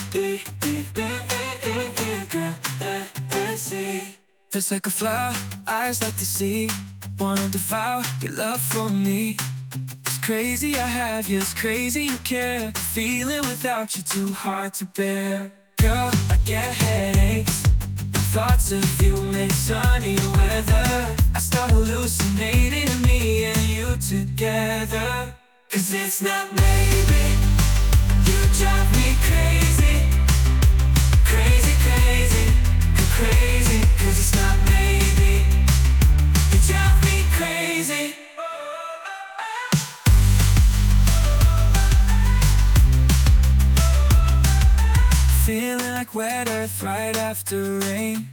Feels like a flower, eyes like the sea. Wanna devour your love for me. It's crazy I have you, it's crazy you care. The feeling without you too hard to bear. Girl, I get headaches. The thoughts of you make sunny weather. I start hallucinating me and you together. Cause it's not maybe. You drive me crazy. Crazy, crazy, crazy. Cause it's not maybe. You drive me crazy. Feeling like wet earth right after rain.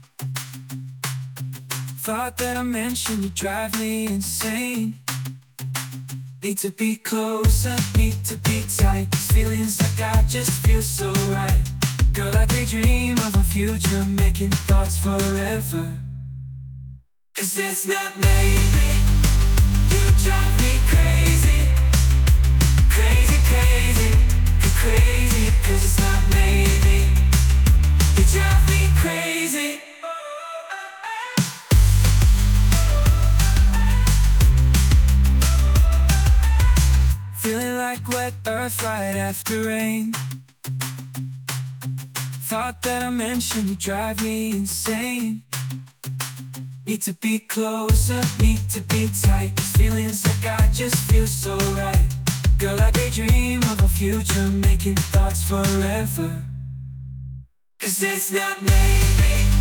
Thought that I mentioned you drive me insane. Need to be closer, need to be tight. These feelings I got just feel so right. Girl, I daydream of a future, making thoughts forever. Cause it's not maybe. You drive me crazy. Crazy, crazy, crazy. Cause it's not maybe. You drive me crazy. Feeling like wet earth right after rain. Thought that I mentioned you drive me insane. Need to be closer, need to be tight. These feelings I got just feel so right. Girl, I daydream of a future, making thoughts forever. Cause it's not maybe.